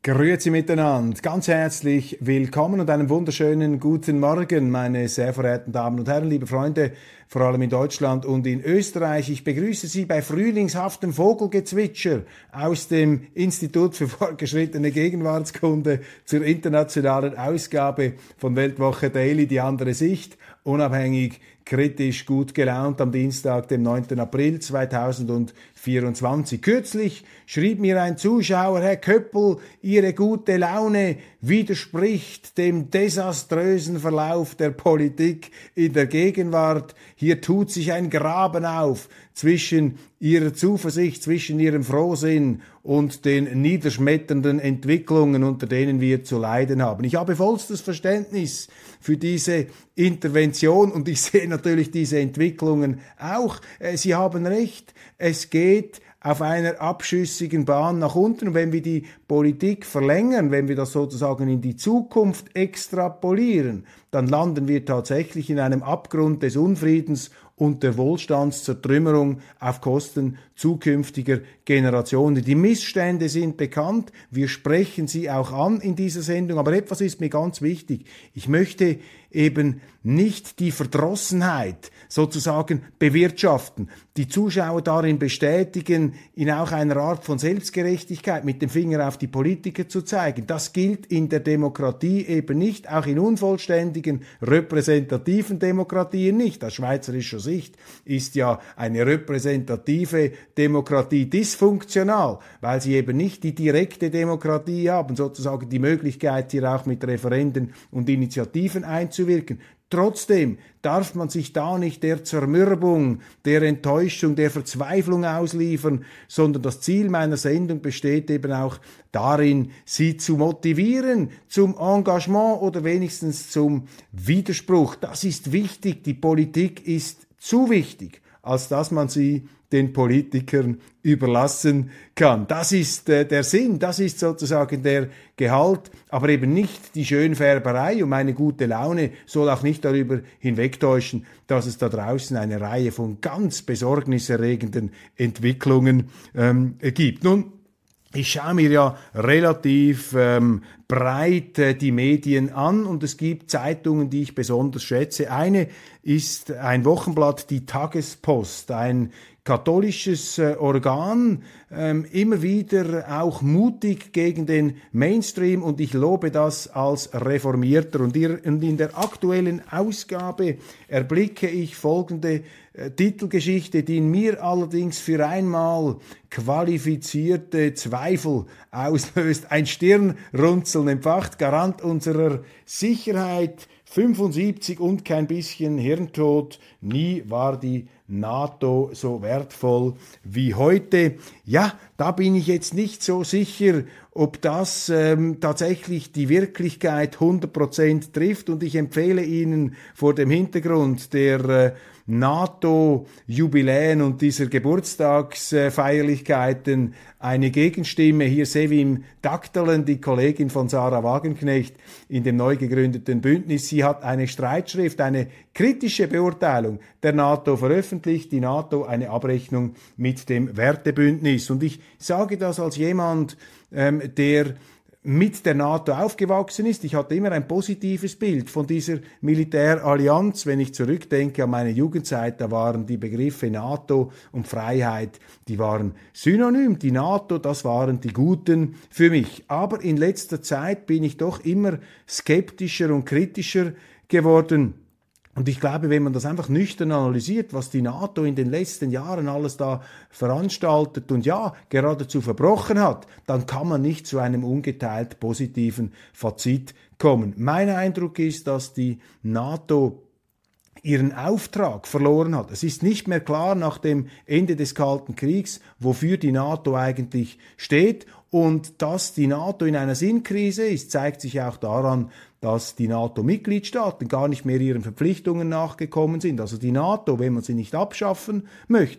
Grüezi miteinander, ganz herzlich willkommen und einen wunderschönen guten Morgen, meine sehr verehrten Damen und Herren, liebe Freunde, vor allem in Deutschland und in Österreich. Ich begrüße Sie bei frühlingshaftem Vogelgezwitscher aus dem Institut für fortgeschrittene Gegenwartskunde zur internationalen Ausgabe von Weltwoche Daily, die andere Sicht, unabhängig, kritisch, gut gelaunt am Dienstag, dem 9. April 2024. Kürzlich schrieb mir ein Zuschauer, Herr Köppel, Ihre gute Laune widerspricht dem desaströsen Verlauf der Politik in der Gegenwart. Hier tut sich ein Graben auf zwischen Ihrer Zuversicht, zwischen Ihrem Frohsinn und den niederschmetternden Entwicklungen, unter denen wir zu leiden haben. Ich habe vollstes Verständnis für diese Intervention und ich sehe natürlich diese Entwicklungen auch. Sie haben recht, es geht auf einer abschüssigen Bahn nach unten. Und wenn wir die Politik verlängern, wenn wir das sozusagen in die Zukunft extrapolieren, dann landen wir tatsächlich in einem Abgrund des Unfriedens und der Wohlstandszertrümmerung auf Kosten zukünftiger Generationen. Die Missstände sind bekannt, wir sprechen sie auch an in dieser Sendung, aber etwas ist mir ganz wichtig. Ich möchte eben nicht die Verdrossenheit sozusagen bewirtschaften, die Zuschauer darin bestätigen, in auch einer Art von Selbstgerechtigkeit mit dem Finger auf die Politiker zu zeigen. Das gilt in der Demokratie eben nicht, auch in unvollständigen, repräsentativen Demokratien nicht. Aus schweizerischer Sicht ist ja eine repräsentative Demokratie dysfunktional, weil sie eben nicht die direkte Demokratie haben, sozusagen die Möglichkeit, hier auch mit Referenden und Initiativen einzuwirken. Trotzdem darf man sich da nicht der Zermürbung, der Enttäuschung, der Verzweiflung ausliefern, sondern das Ziel meiner Sendung besteht eben auch darin, Sie zu motivieren zum Engagement oder wenigstens zum Widerspruch. Das ist wichtig. Die Politik ist zu wichtig, als dass man sie den Politikern überlassen kann. Das ist der Sinn, das ist sozusagen der Gehalt, aber eben nicht die Schönfärberei, und meine gute Laune soll auch nicht darüber hinwegtäuschen, dass es da draußen eine Reihe von ganz besorgniserregenden Entwicklungen gibt. Nun, ich schaue mir ja relativ breit die Medien an und es gibt Zeitungen, die ich besonders schätze. Eine ist ein Wochenblatt, die Tagespost, ein katholisches Organ, immer wieder auch mutig gegen den Mainstream, und ich lobe das als Reformierter. Und in der aktuellen Ausgabe erblicke ich folgende Titelgeschichte, die in mir allerdings für einmal qualifizierte Zweifel auslöst. Ein Stirnrunzeln empfacht, Garant unserer Sicherheit, 75 und kein bisschen Hirntod, nie war die NATO so wertvoll wie heute. Ja, da bin ich jetzt nicht so sicher, ob das tatsächlich die Wirklichkeit 100% trifft, und ich empfehle Ihnen vor dem Hintergrund der NATO-Jubiläen und dieser Geburtstagsfeierlichkeiten eine Gegenstimme. Hier Sevim Daktelen, die Kollegin von Sarah Wagenknecht in dem neu gegründeten Bündnis. Sie hat eine Streitschrift, eine kritische Beurteilung der NATO veröffentlicht. Die NATO eine Abrechnung mit dem Wertebündnis. Und ich sage das als jemand, der mit der NATO aufgewachsen ist. Ich hatte immer ein positives Bild von dieser Militärallianz. Wenn ich zurückdenke an meine Jugendzeit, da waren die Begriffe NATO und Freiheit, die waren synonym. Die NATO, das waren die Guten für mich. Aber in letzter Zeit bin ich doch immer skeptischer und kritischer geworden. Und ich glaube, wenn man das einfach nüchtern analysiert, was die NATO in den letzten Jahren alles da veranstaltet und ja, geradezu verbrochen hat, dann kann man nicht zu einem ungeteilt positiven Fazit kommen. Mein Eindruck ist, dass die NATO ihren Auftrag verloren hat. Es ist nicht mehr klar nach dem Ende des Kalten Kriegs, wofür die NATO eigentlich steht. Und dass die NATO in einer Sinnkrise ist, zeigt sich auch daran, dass die NATO-Mitgliedstaaten gar nicht mehr ihren Verpflichtungen nachgekommen sind. Also die NATO, wenn man sie nicht abschaffen möchte,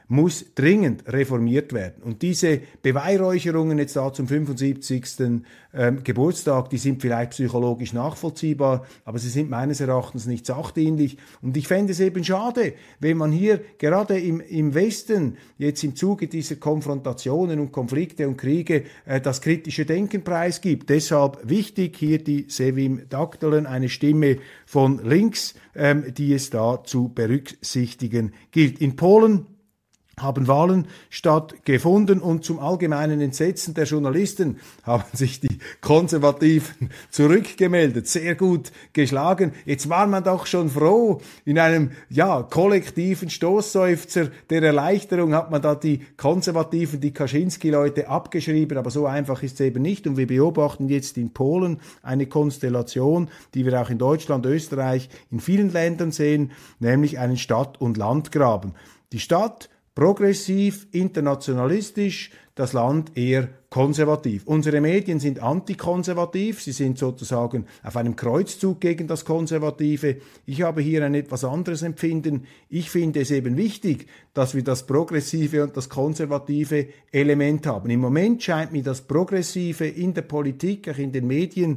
muss dringend reformiert werden. Und diese Beweihräucherungen jetzt da zum 75. Geburtstag, die sind vielleicht psychologisch nachvollziehbar, aber sie sind meines Erachtens nicht sachdienlich. Und ich fände es eben schade, wenn man hier gerade im Westen jetzt im Zuge dieser Konfrontationen und Konflikte und Kriege das kritische Denken preisgibt. Deshalb wichtig hier die Sevim Daktelen, eine Stimme von links, die es da zu berücksichtigen gilt. In Polen haben Wahlen stattgefunden und zum allgemeinen Entsetzen der Journalisten haben sich die Konservativen zurückgemeldet, sehr gut geschlagen. Jetzt war man doch schon froh, in einem kollektiven Stoßseufzer der Erleichterung hat man da die Konservativen, die Kaczynski-Leute abgeschrieben, aber so einfach ist es eben nicht und wir beobachten jetzt in Polen eine Konstellation, die wir auch in Deutschland, Österreich, in vielen Ländern sehen, nämlich einen Stadt- und Landgraben. Die Stadt progressiv, internationalistisch, das Land eher konservativ. Unsere Medien sind antikonservativ, sie sind sozusagen auf einem Kreuzzug gegen das Konservative. Ich habe hier ein etwas anderes Empfinden. Ich finde es eben wichtig, dass wir das progressive und das konservative Element haben. Im Moment scheint mir das Progressive in der Politik, auch in den Medien,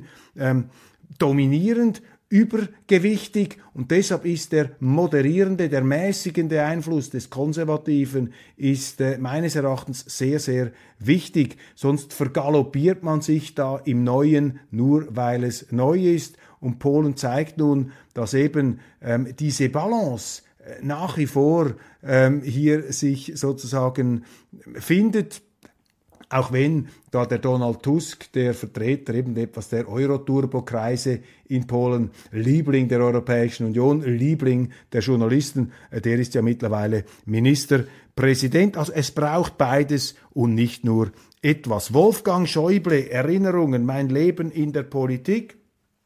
dominierend, übergewichtig und deshalb ist der moderierende, der mäßigende Einfluss des Konservativen ist meines Erachtens sehr, sehr wichtig. Sonst vergaloppiert man sich da im Neuen, nur weil es neu ist. Und Polen zeigt nun, dass eben diese Balance nach wie vor hier sich sozusagen findet. Auch wenn da der Donald Tusk, der Vertreter eben etwas der Euro-Turbo-Kreise in Polen, Liebling der Europäischen Union, Liebling der Journalisten, der ist ja mittlerweile Ministerpräsident. Also es braucht beides und nicht nur etwas. Wolfgang Schäuble, Erinnerungen, mein Leben in der Politik.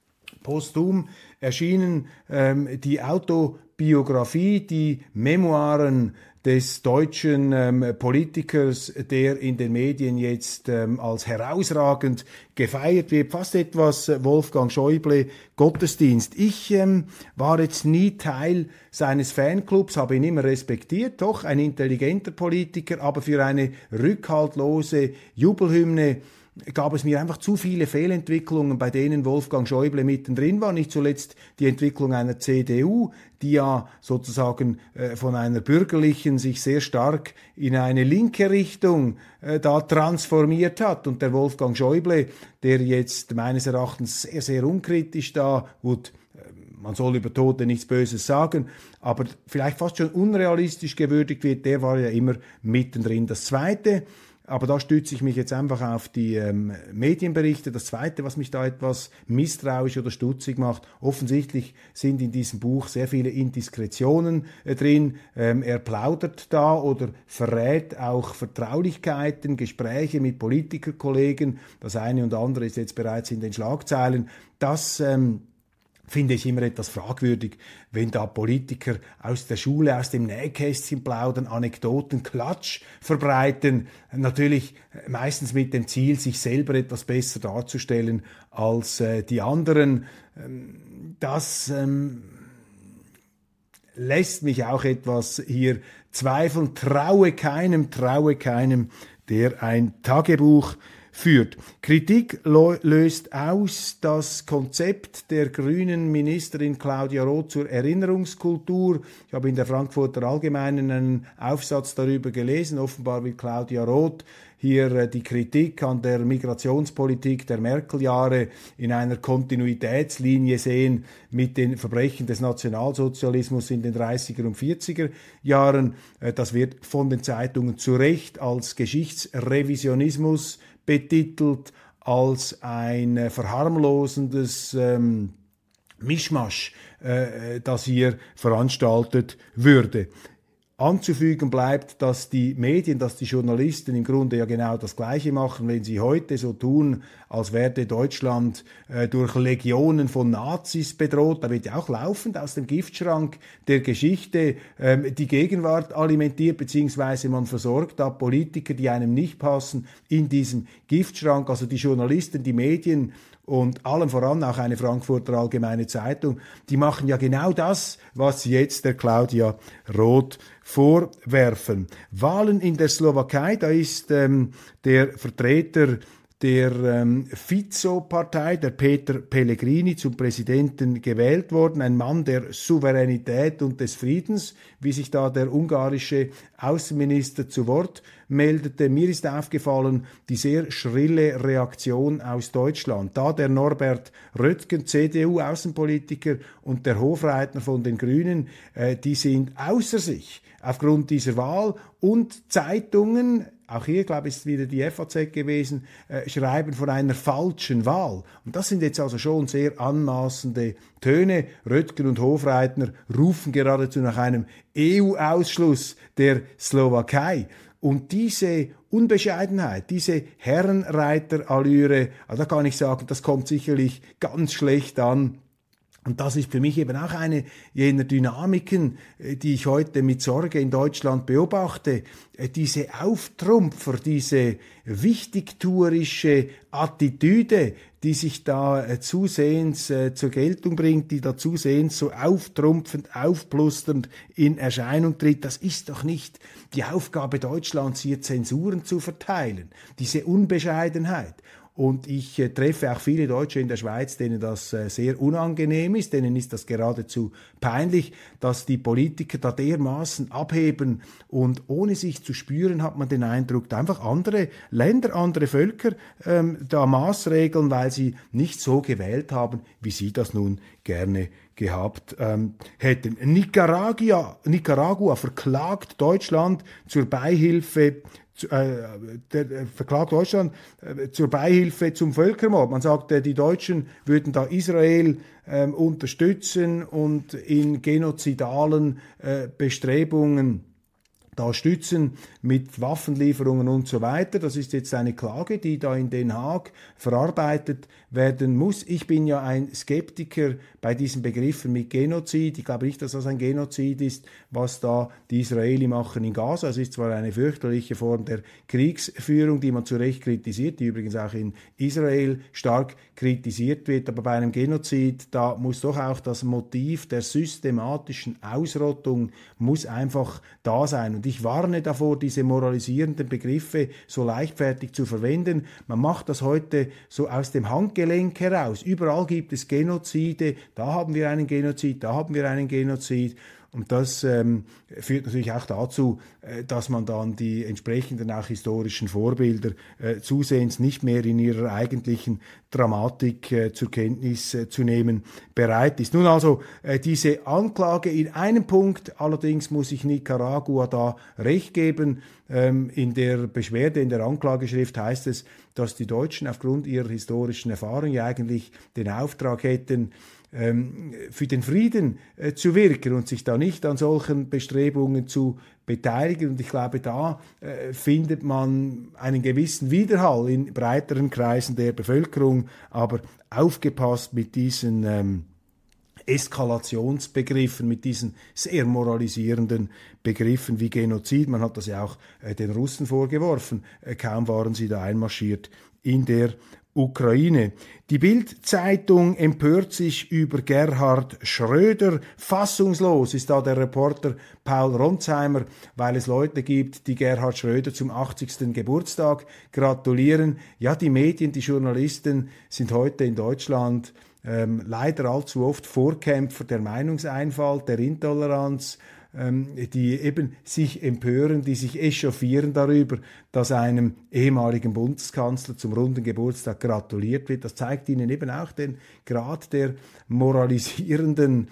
Posthum erschienen die Autobiografie, die Memoiren des deutschen Politikers, der in den Medien jetzt als herausragend gefeiert wird, fast etwas Wolfgang Schäuble Gottesdienst. Ich war jetzt nie Teil seines Fanclubs, habe ihn immer respektiert, doch ein intelligenter Politiker, aber für eine rückhaltlose Jubelhymne gab es mir einfach zu viele Fehlentwicklungen, bei denen Wolfgang Schäuble mittendrin war. Nicht zuletzt die Entwicklung einer CDU, die ja sozusagen von einer bürgerlichen sich sehr stark in eine linke Richtung da transformiert hat. Und der Wolfgang Schäuble, der jetzt meines Erachtens sehr, sehr unkritisch da, gut, man soll über Tote nichts Böses sagen, aber vielleicht fast schon unrealistisch gewürdigt wird, der war ja immer mittendrin. Das Zweite, aber da stütze ich mich jetzt einfach auf die Medienberichte. Das Zweite, was mich da etwas misstrauisch oder stutzig macht, offensichtlich sind in diesem Buch sehr viele Indiskretionen drin. Er plaudert da oder verrät auch Vertraulichkeiten, Gespräche mit Politikerkollegen. Das eine und andere ist jetzt bereits in den Schlagzeilen. Das finde ich immer etwas fragwürdig, wenn da Politiker aus der Schule, aus dem Nähkästchen plaudern, Anekdoten, Klatsch verbreiten, natürlich meistens mit dem Ziel, sich selber etwas besser darzustellen als die anderen. Das lässt mich auch etwas hier zweifeln. Traue keinem, der ein Tagebuch führt. Kritik löst aus das Konzept der grünen Ministerin Claudia Roth zur Erinnerungskultur. Ich habe in der Frankfurter Allgemeinen einen Aufsatz darüber gelesen. Offenbar will Claudia Roth hier die Kritik an der Migrationspolitik der Merkel-Jahre in einer Kontinuitätslinie sehen mit den Verbrechen des Nationalsozialismus in den 30er und 40er Jahren. Das wird von den Zeitungen zu Recht als Geschichtsrevisionismus betitelt, als ein verharmlosendes Mischmasch, das hier veranstaltet würde. Anzufügen bleibt, dass die Medien, dass die Journalisten im Grunde ja genau das Gleiche machen, wenn sie heute so tun, als werde Deutschland durch Legionen von Nazis bedroht. Da wird ja auch laufend aus dem Giftschrank der Geschichte die Gegenwart alimentiert, beziehungsweise man versorgt da Politiker, die einem nicht passen, in diesem Giftschrank. Also die Journalisten, die Medien und allem voran auch eine Frankfurter Allgemeine Zeitung, die machen ja genau das, was sie jetzt der Claudia Roth vorwerfen. Wahlen in der Slowakei, da ist der Vertreter der Fico-Partei, der Peter Pellegrini, zum Präsidenten gewählt worden, ein Mann der Souveränität und des Friedens, wie sich da der ungarische Außenminister zu Wort meldete. Mir ist aufgefallen, die sehr schrille Reaktion aus Deutschland. Da der Norbert Röttgen, CDU-Außenpolitiker, und der Hofreiter von den Grünen, die sind außer sich aufgrund dieser Wahl, und Zeitungen, auch hier, glaube ich, ist wieder die FAZ gewesen, schreiben von einer falschen Wahl. Und das sind jetzt also schon sehr anmaßende Töne. Röttgen und Hofreiter rufen geradezu nach einem EU-Ausschluss der Slowakei. Und diese Unbescheidenheit, diese Herrenreiterallüre, also da kann ich sagen, das kommt sicherlich ganz schlecht an. Und das ist für mich eben auch eine jener Dynamiken, die ich heute mit Sorge in Deutschland beobachte. Diese Auftrumpfer, diese wichtigtuerische Attitüde, die sich da zusehends zur Geltung bringt, die da zusehends so auftrumpfend, aufblusternd in Erscheinung tritt, das ist doch nicht die Aufgabe Deutschlands, hier Zensuren zu verteilen. Diese Unbescheidenheit. Und ich treffe auch viele Deutsche in der Schweiz, denen das sehr unangenehm ist, denen ist das geradezu peinlich, dass die Politiker da dermaßen abheben, und ohne sich zu spüren hat man den Eindruck, einfach andere Länder, andere Völker da maßregeln, weil sie nicht so gewählt haben, wie sie das nun gerne gehabt hätten. Nicaragua verklagt Deutschland zur Beihilfe verklagt Deutschland zur Beihilfe zum Völkermord. Man sagt, die Deutschen würden da Israel unterstützen und in genozidalen Bestrebungen da stützen mit Waffenlieferungen und so weiter. Das ist jetzt eine Klage, die da in Den Haag verarbeitet werden muss. Ich bin ja ein Skeptiker bei diesen Begriffen mit Genozid. Ich glaube nicht, dass das ein Genozid ist, was da die Israeli machen in Gaza. Es ist zwar eine fürchterliche Form der Kriegsführung, die man zu Recht kritisiert, die übrigens auch in Israel stark kritisiert wird, aber bei einem Genozid, da muss doch auch das Motiv der systematischen Ausrottung muss einfach da sein. Und ich warne davor, diese moralisierenden Begriffe so leichtfertig zu verwenden. Man macht das heute so aus dem Handgelenk heraus. Überall gibt es Genozide, da haben wir einen Genozid, da haben wir einen Genozid. Und das führt natürlich auch dazu, dass man dann die entsprechenden auch historischen Vorbilder zusehends nicht mehr in ihrer eigentlichen Dramatik zur Kenntnis zu nehmen bereit ist. Nun also diese Anklage in einem Punkt, allerdings muss ich Nicaragua da recht geben. In der Beschwerde, in der Anklageschrift heißt es, dass die Deutschen aufgrund ihrer historischen Erfahrung ja eigentlich den Auftrag hätten, für den Frieden zu wirken und sich da nicht an solchen Bestrebungen zu beteiligen. Und ich glaube, da findet man einen gewissen Widerhall in breiteren Kreisen der Bevölkerung. Aber aufgepasst mit diesen Eskalationsbegriffen, mit diesen sehr moralisierenden Begriffen wie Genozid. Man hat das ja auch den Russen vorgeworfen. Kaum waren sie da einmarschiert in der Ukraine. Die Bild-Zeitung empört sich über Gerhard Schröder. Fassungslos ist da der Reporter Paul Ronsheimer, weil es Leute gibt, die Gerhard Schröder zum 80. Geburtstag gratulieren. Ja, die Medien, die Journalisten sind heute in Deutschland leider allzu oft Vorkämpfer der Meinungseinfalt, der Intoleranz, die eben sich empören, die sich echauffieren darüber, dass einem ehemaligen Bundeskanzler zum runden Geburtstag gratuliert wird. Das zeigt ihnen eben auch den Grad der moralisierenden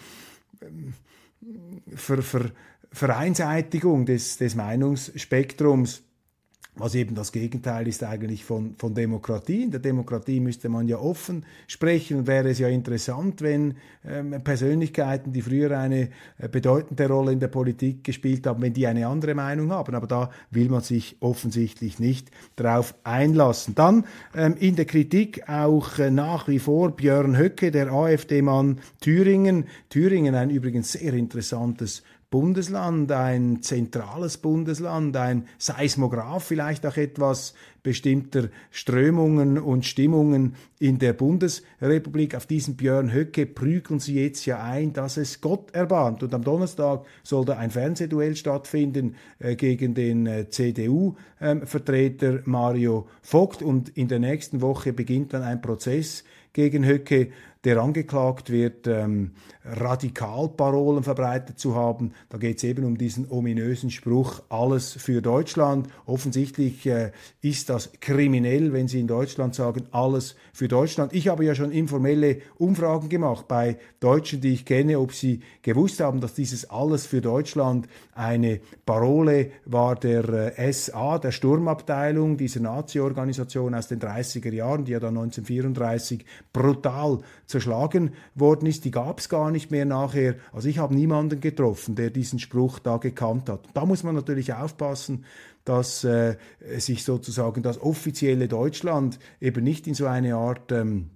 Vereinseitigung des Meinungsspektrums, was eben das Gegenteil ist eigentlich von Demokratie. In der Demokratie müsste man ja offen sprechen, und wäre es ja interessant, wenn Persönlichkeiten, die früher eine bedeutende Rolle in der Politik gespielt haben, wenn die eine andere Meinung haben. Aber da will man sich offensichtlich nicht drauf einlassen. Dann in der Kritik auch nach wie vor Björn Höcke, der AfD-Mann Thüringen. Thüringen, ein übrigens sehr interessantes Bundesland, ein zentrales Bundesland, ein Seismograph vielleicht auch etwas bestimmter Strömungen und Stimmungen in der Bundesrepublik. Auf diesen Björn Höcke prügeln sie jetzt ja ein, dass es Gott erbarmt. Und am Donnerstag soll da ein Fernsehduell stattfinden gegen den CDU-Vertreter Mario Vogt. Und in der nächsten Woche beginnt dann ein Prozess gegen Höcke, der angeklagt wird, Radikalparolen verbreitet zu haben. Da geht es eben um diesen ominösen Spruch, alles für Deutschland. Offensichtlich ist das kriminell, wenn Sie in Deutschland sagen, alles für Deutschland. Ich habe ja schon informelle Umfragen gemacht bei Deutschen, die ich kenne, ob sie gewusst haben, dass dieses alles für Deutschland eine Parole war der SA, der Sturmabteilung, dieser Nazi-Organisation aus den 30er Jahren, die ja dann 1934 brutal zerschlagen worden ist. Die gab es gar nicht mehr nachher. Also ich habe niemanden getroffen, der diesen Spruch da gekannt hat. Da muss man natürlich aufpassen, dass sich sozusagen das offizielle Deutschland eben nicht in so eine Art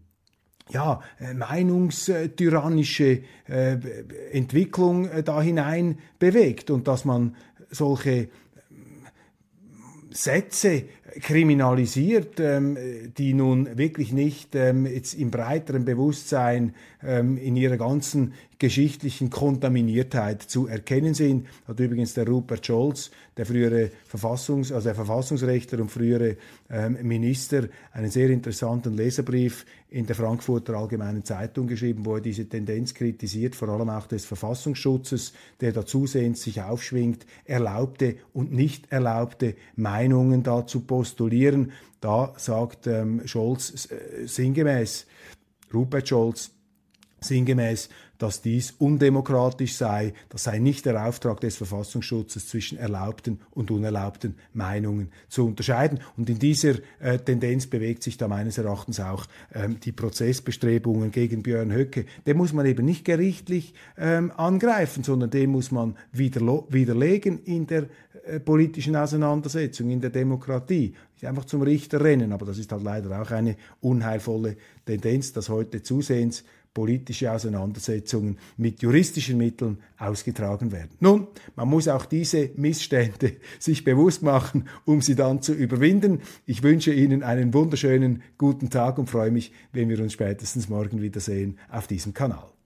meinungstyrannische Entwicklung da hinein bewegt und dass man solche Sätze kriminalisiert, die nun wirklich nicht jetzt im breiteren Bewusstsein in ihrer ganzen geschichtlichen Kontaminiertheit zu erkennen sind. Hat übrigens der Rupert Scholz, der frühere Verfassungsrechtler und frühere Minister, einen sehr interessanten Leserbrief in der Frankfurter Allgemeinen Zeitung geschrieben, wo er diese Tendenz kritisiert, vor allem auch des Verfassungsschutzes, der da zusehends sich aufschwingt, erlaubte und nicht erlaubte Meinungen da zu postulieren. Da sagt Scholz sinngemäß, Rupert Scholz, sinngemäß, dass dies undemokratisch sei, das sei nicht der Auftrag des Verfassungsschutzes, zwischen erlaubten und unerlaubten Meinungen zu unterscheiden. Und in dieser Tendenz bewegt sich da meines Erachtens auch die Prozessbestrebungen gegen Björn Höcke. Den muss man eben nicht gerichtlich angreifen, sondern den muss man widerlegen in der politischen Auseinandersetzung, in der Demokratie. Nicht einfach zum Richter rennen, aber das ist halt leider auch eine unheilvolle Tendenz, dass heute zusehends politische Auseinandersetzungen mit juristischen Mitteln ausgetragen werden. Nun, man muss auch diese Missstände sich bewusst machen, um sie dann zu überwinden. Ich wünsche Ihnen einen wunderschönen guten Tag und freue mich, wenn wir uns spätestens morgen wiedersehen auf diesem Kanal.